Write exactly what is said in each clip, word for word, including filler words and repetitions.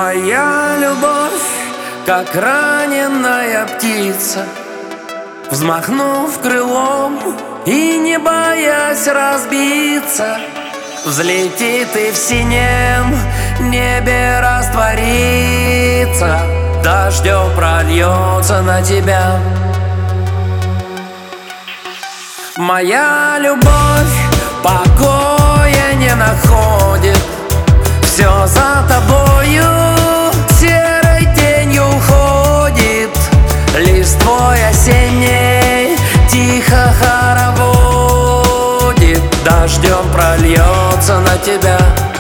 Моя любовь, как раненая птица, взмахнув крылом и не боясь разбиться, взлетит и в синем небе растворится, дождем прольется на тебя. Моя любовь покоя не находит, все за тобою серой тенью уходит, листвой осенней тихо хороводит, дождем прольется на тебя.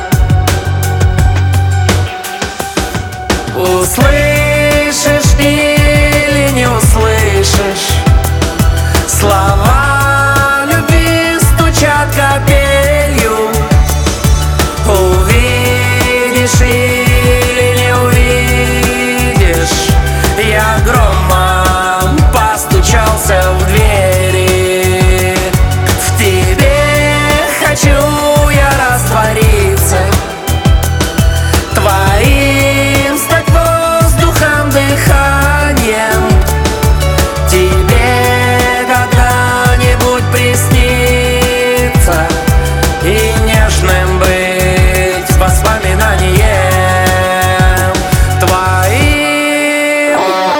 Услышишь или не услышишь, слова любви стучат капелью. Увидишь или не увидишь, я громом постучался в двери. В тебе хочу я раствориться, твоим стать воздухом, дыханием. Тебе когда-нибудь приснится и нежным быть воспоминанием твоим.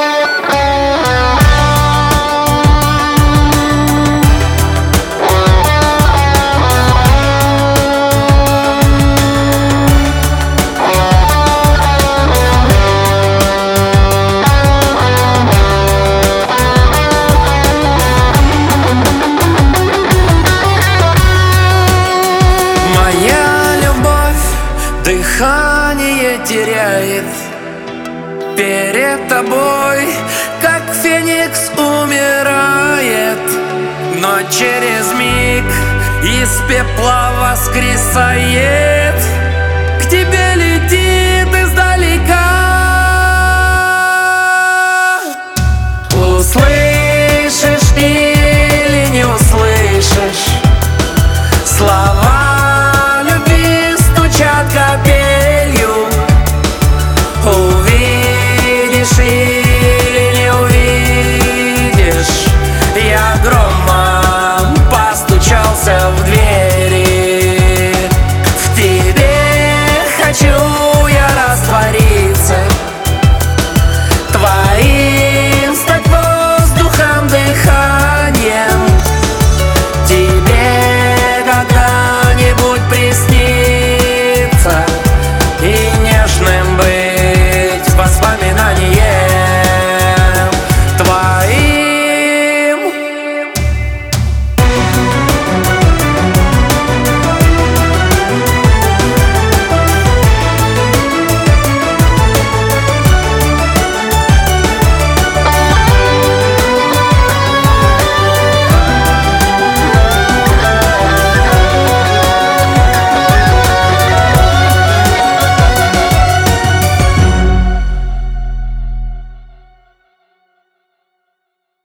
Моя любовь дыхание теряет перед тобой, как феникс умирает, но через миг из пепла воскресает.